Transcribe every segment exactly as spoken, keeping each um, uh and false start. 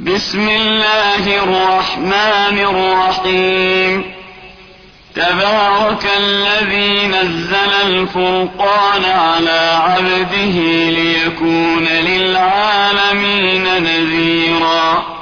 بسم الله الرحمن الرحيم. تبارك الذي نزل الفرقان على عبده ليكون للعالمين نذيرا.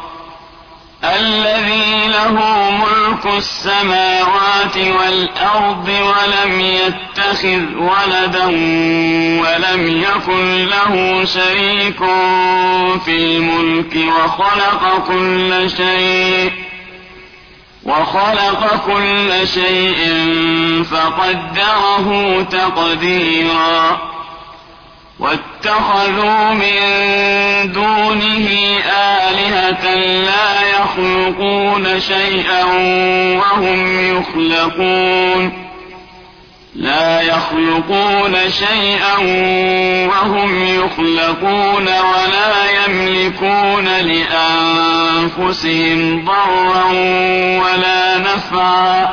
الذي له ملك السماوات والأرض ولم يتخذ ولدا ولم يكن له شريك في الملك وخلق كل شيء وخلق كل شيء فقدره تقديرا. واتخذوا من دونه آلهة لا يخلقون شيئا وهم يخلقون لا يخلقون شيئا وهم يخلقون ولا يملكون لأنفسهم ضرا ولا نفعا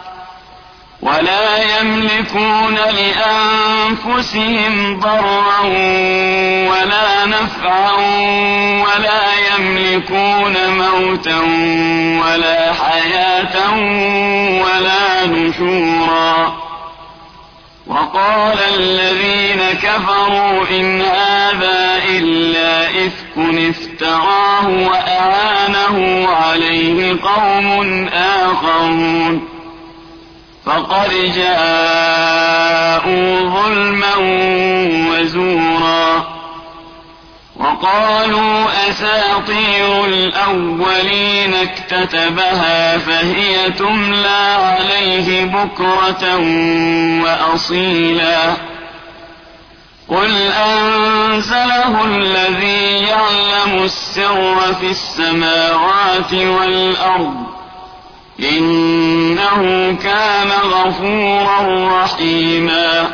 ولا يملكون لأنفسهم ضرا ولا نفعا ولا يملكون موتا ولا حياة ولا نشورا. وقال الذين كفروا إن هذا إلا إفك افتراه وأعانه عليه قوم آخرون فقد جاءوا ظلما وزورا. وقالوا أساطير الأولين اكتتبها فهي تملى عليه بكرة وأصيلا. قل أنزله الذي يعلم السر في السماوات والأرض إنه كان غفورا رحيما.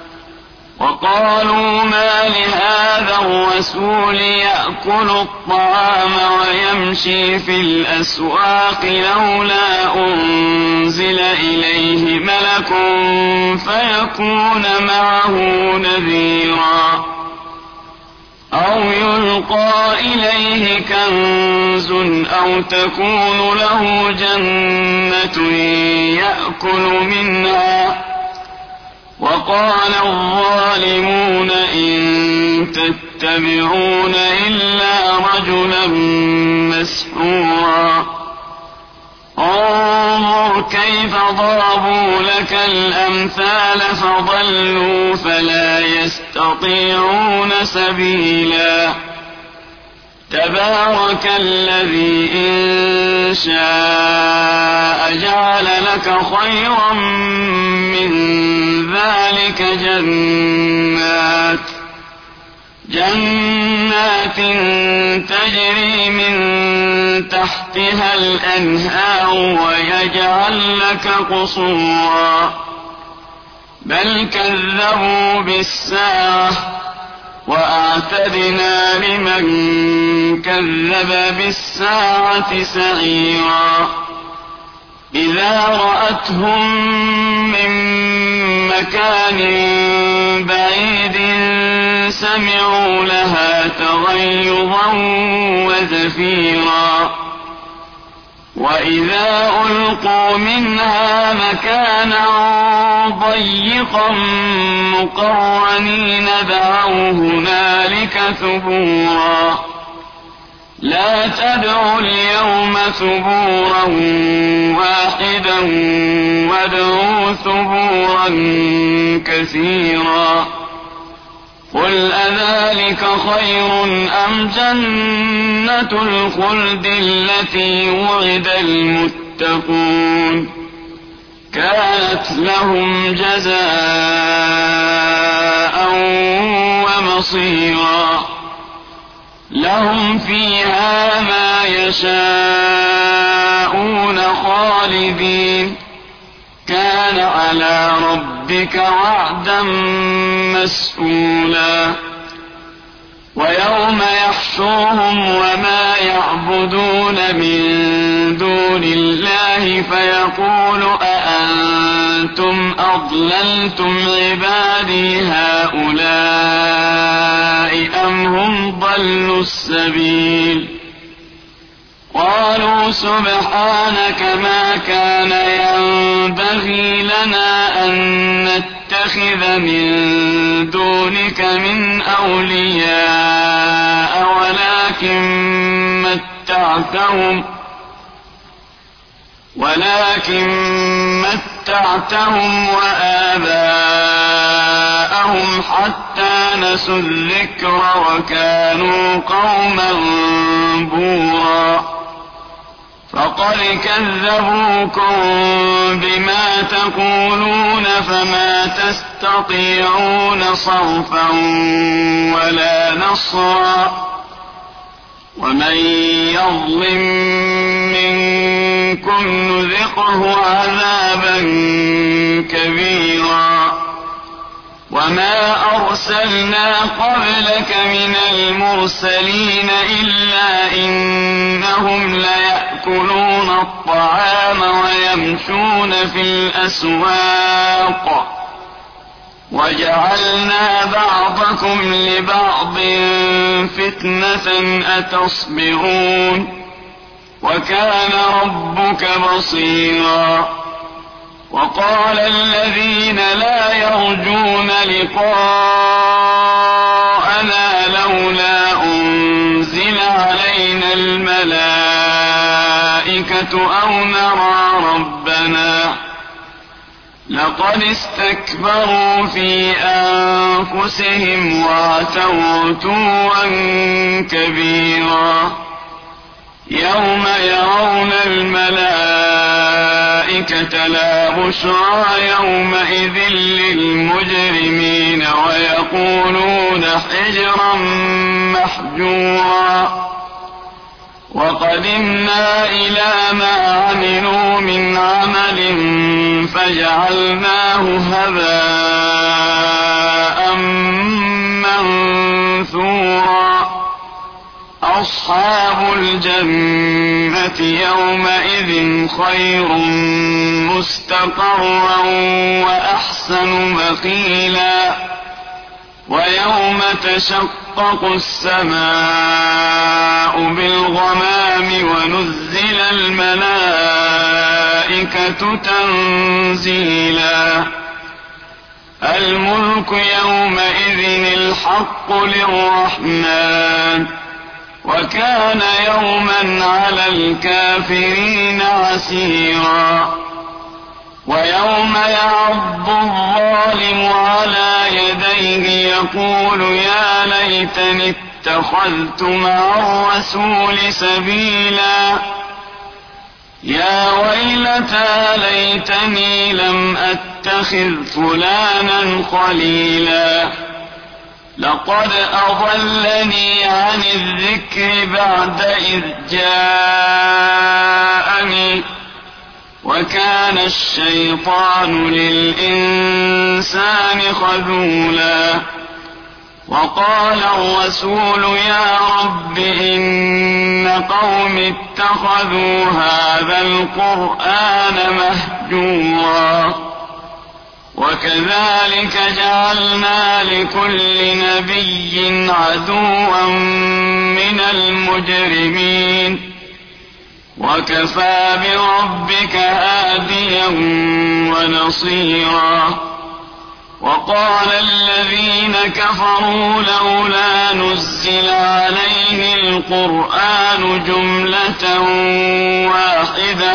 وقالوا ما لهذا الرسول يأكل الطعام ويمشي في الأسواق لولا أنزل إليه ملك فيكون معه نذيرا أو يلقى إليه كنز أو تكون له جنة يأكل منها. وقال الظالمون إن تتبعون إلا رجلا مسحورا. انظر كيف ضربوا لك الأمثال فضلوا فلا يستطيعون سبيلا. تبارك الذي إن شاء جعل لك خيرا من ذلك جنات جنات تجري من تحتها الأنهار ويجعل لك قصورا. بل كذبوا بالساعة وأعتدنا لمن كذب بالساعة سعيرا. إذا رأتهم من مكان بعيد سمعوا لها تغيظا وزفيرا. وإذا ألقوا منها مكانا ضيقا مقرنين دعوا هنالك ثبورا. لا تدعوا اليوم ثبورا واحدا وادعوا ثبورا كثيرا. قل أذلك خير أم جنة الخلد التي وعد المتقون كانت لهم جزاء ومصيرا. لهم فيها ما يشاءون خالدين كان على ربك وعدا مسئولا. ويوم يحشرهم وما يعبدون من دون الله فيقول أأنتم أضللتم عبادي هؤلاء أم هم ضلوا السبيل قالوا سبحانك ما كان ينبغي لنا أن نتخذ من دونك من أولياء ولكن متعتهم ولكن متعتهم وآباءهم حتى نسوا الذكر وكانوا قوما بورا فقد كذبوكم بما تقولون فما تستطيعون صرفا ولا نصرا ومن يظلم منكم نذقه عذابا كبيرا وما أرسلنا قبلك من المرسلين إلا إنهم ليأكلون الطعام ويمشون في الأسواق وجعلنا بعضكم لبعض فتنة أتصبرون وكان ربك بصيرا وقال الذين لا يرجون لقاءنا لولا أنزل علينا الملائكة أو نرى ربنا لقد استكبروا في أنفسهم وعتوا عتوا كبيرا يوم يرون الملائكة لا بشرى يومئذ للمجرمين ويقولون حجرا محجورا وقدمنا إلى ما عملوا من عمل فجعلناه هباء منثورا أصحاب الجنة يومئذ خير مستقرا وأحسن مقيلا ويوم تشقق السماء بالغمام ونزل الملائكة تنزيلا الملك يومئذ الحق للرحمن وكان يوما على الكافرين عسيرا ويوم يعض الظالم على يديه يقول يا ليتني اتخذت مع الرسول سبيلا يا ويلتى ليتني لم أتخذ فلانا خليلا لقد أضلني عن الذكر بعد إذ جاءني وكان الشيطان للإنسان خذولا وقال الرسول يا رب إن قوم اتخذوا هذا القرآن مهجورا وكذلك جعلنا لكل نبي عدوا من المجرمين وكفى بربك هاديا ونصيرا وقال الذين كفروا لولا نزل عليه القرآن جملة واحدة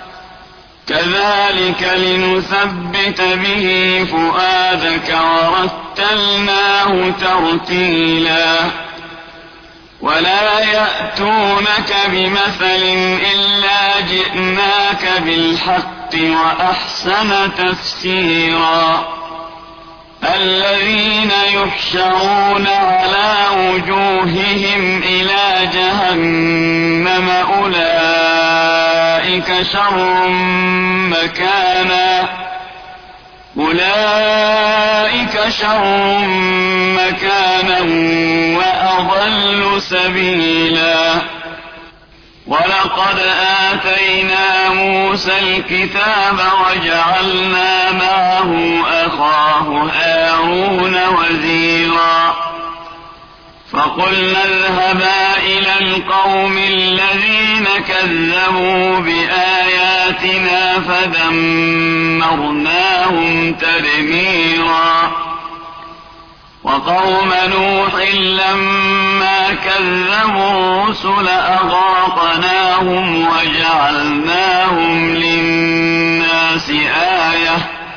كذلك لنثبت به فؤادك ورتلناه ترتيلا ولا يأتونك بمثل إلا جئناك بالحق وأحسن تفسيرا الذين يحشرون على وجوههم إلى جهنم أولئك شر مكانا أولئك شر مكانا وأضل سبيلا ولقد آتينا موسى الكتاب وجعلنا معه أخاه هارون وزيرا فقلنا اذهبا إلى القوم الذين كذبوا بآياتنا فدمرناهم تدميرا وقوم نوح لما كذبوا الرسل أغرقناهم وجعلناهم للناس آية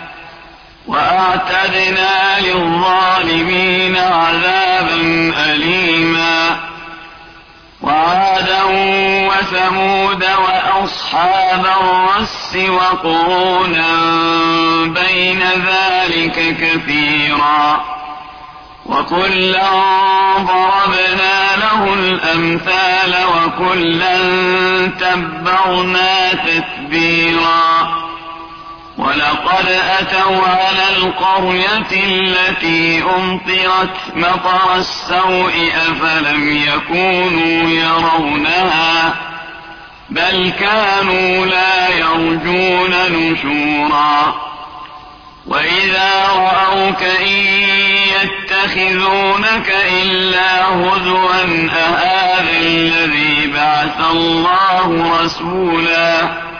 وأعتدنا للظالمين عذابا أليما وعادا وثمود وأصحاب الرس وقرونا بين ذلك كثيرا وكلا ضربنا له الأمثال وكلا تبرنا تتبيرا ولقد أتوا على القرية التي أمطرت مطر السوء أفلم يكونوا يرونها بل كانوا لا يرجون نشورا وإذا رأوك إن يتخذونك إلا هزوا أهذا الذي بعث الله رسولا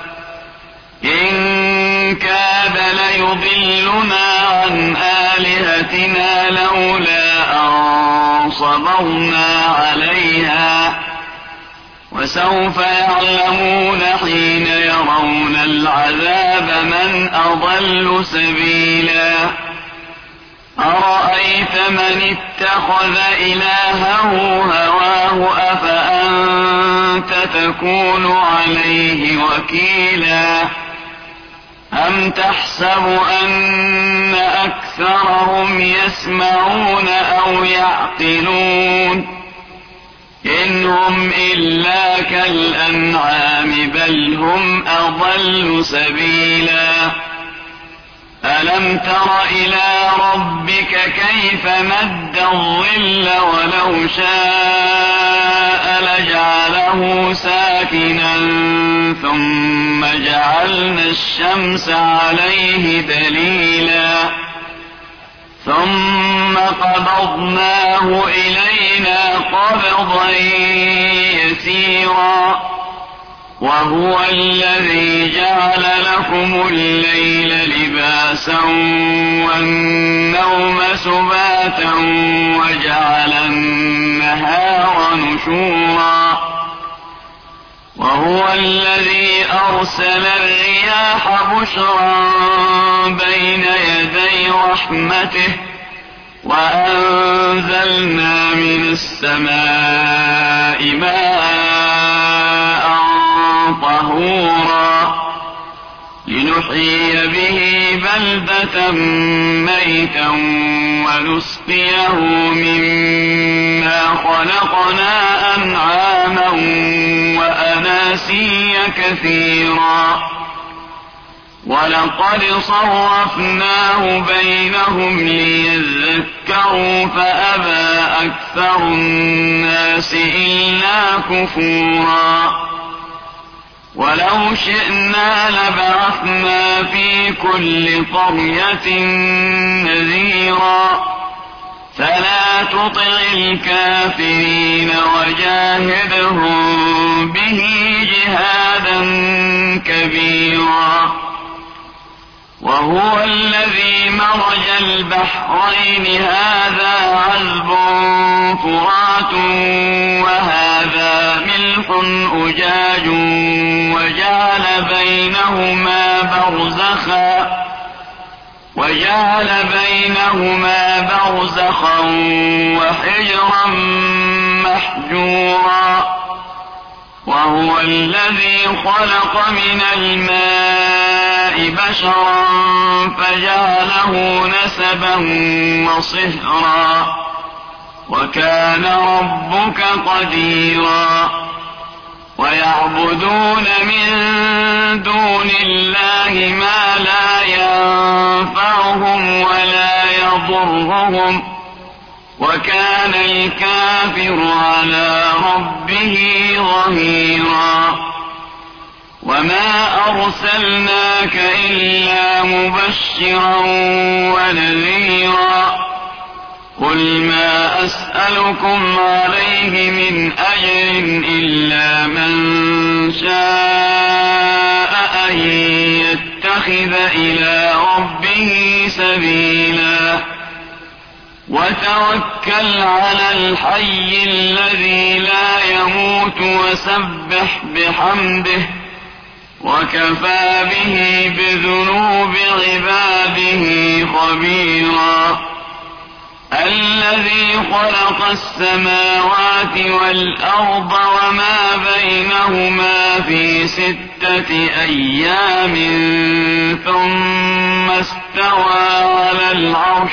إن كاد ليضلنا عن آلهتنا لولا أن صبرنا عليها وسوف يعلمون حين يرون العذاب من أضل سبيلا أرأيت من اتخذ إلهه هواه أفأنت تكون عليه وكيلا أم تحسب أن أكثرهم يسمعون أو يعقلون إن هم إلا كالأنعام بل هم أضل سبيلا ألم تر إلى ربك كيف مد الظل ولو شاء لجعله ساكنا ثم جعلنا الشمس عليه دليلا ثم قبضناه إلينا قبضا يسيرا وهو الذي جعل لكم الليل لباسا والنوم سباتا وجعل النهار نشورا وهو الذي أرسل الرياح بشرا بين يدي رحمته وأنزلنا من السماء ماء طهورا لنحيي به بلدة ميتا ونسقيه مما خلقنا أنعاما وأناسيا كثيرا ولقد صرفناه بينهم ليذكروا فأبى أكثر الناس إلا كفورا ولو شئنا لبعثنا في كل قرية نذيرا فلا تطع الكافرين وجاهدهم به جهادا كبيرا وهو الذي مرج البحرين هذا عذب فرات وهذا ملح أجاج وجعل بينهما برزخا وجعل بينهما برزخا وحجرا محجورا وهو الذي خلق من الماء بشرا فجعله نسبا وصهرا وكان ربك قديرا ويعبدون من دون الله ما لا ينفعهم ولا يضرهم وكان الكافر على ربه ظهيرا وما أرسلناك إلا مبشرا ونذيرا قل ما أسألكم عليه من أجر إلا من شاء أن يتخذ إلى ربه سبيلا وتوكل على الحي الذي لا يموت وسبح بحمده وكفى به بذنوب عباده خبيرا الذي خلق السماوات والأرض وما بينهما في ستة أيام ثم استوى على العرش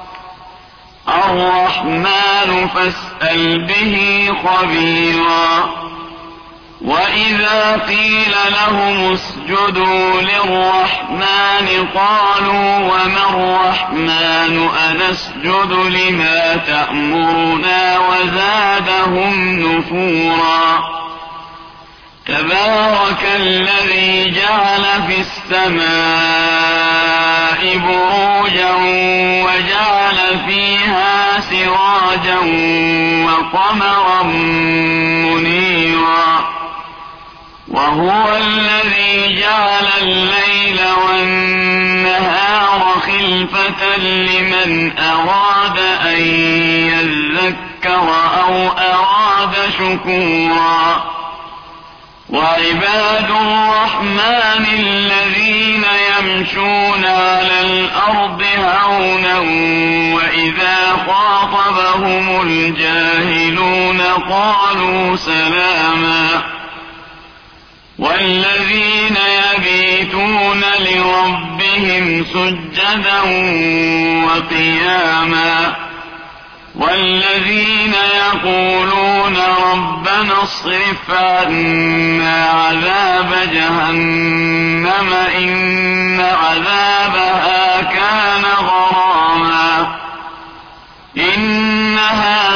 الرحمن فاسأل به خبيرا وإذا قيل لهم اسجدوا للرحمن قالوا وما الرحمن أنسجد لما تأمرنا وزادهم نفورا تبارك الذي جعل في السماء بروجا وجعل فيها سراجا وقمرا منيرا وهو الذي جعل الليل والنهار خلفة لمن أراد أن يذكر أو أراد شكورا وعباد الرحمن الذين يمشون على الأرض هونا وإذا خاطبهم الجاهلون قالوا سلاما والذين يبيتون لربهم سجدا وقياما والذين يقولون ربنا اصرف عنا عذاب جهنم إن عذابها كان غراما إنها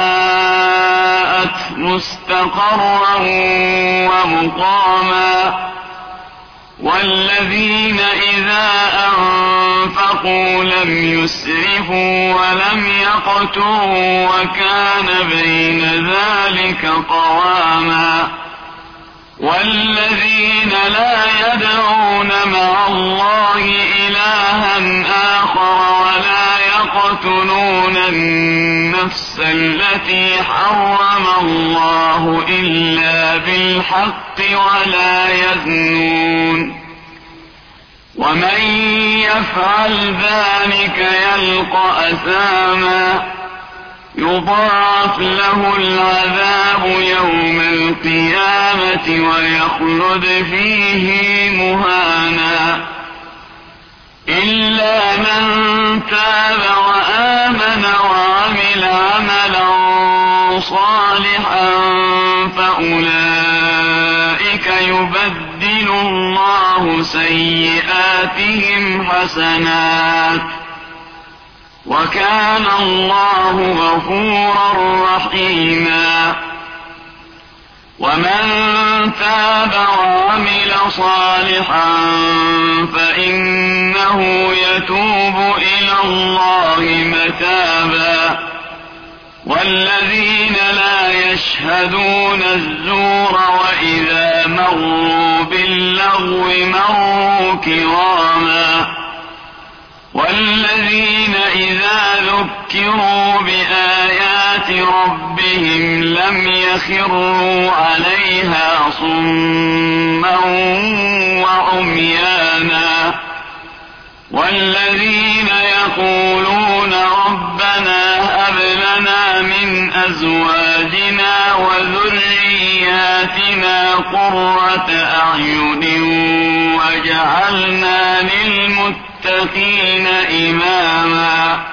ساءت مستقرا ومقاما والذين إذا أنفقوا لم يسرفوا ولم يقتروا وكان بين ذلك قواما والذين لا يدعون مع الله إلها آخر ولا يقتلون النفس التي حرم الله إلا بالحق ولا يزنون ومن يفعل ذلك يلقى أثاما يضاعف له العذاب يوم القيامة ويخلد فيه مهانا إلا من تاب وآمن وعمل عملا صالحا فأولئك يبدل الله سيئاتهم حسنات وكان الله غفورا رحيما ومن تاب وعمل صالحا فإنه يتوب إلى الله متابا والذين لا يشهدون الزور وإذا مروا باللغو مروا كراما والذين إذا ذكروا بآيات ربهم لم يخروا عليها صما وعميانا والذين يقولون ربنا هب لنا من أزواجنا وذرياتنا قرة أعين واجعلنا للمتقين إماما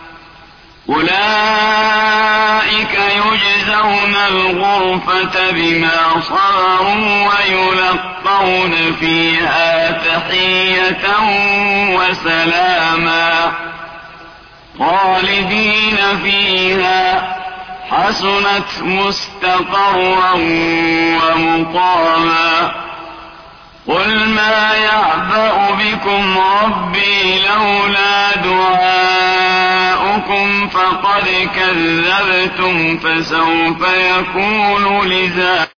أولئك يجزون الغرفة بما صبروا ويلقون فيها تحية وسلاما خالدين فيها حسنت مستقرا ومقاما قل ما يعبأ بكم ربي لولا دعاؤكم جاءوكم فقد كذبتم فسوف يكون لزاما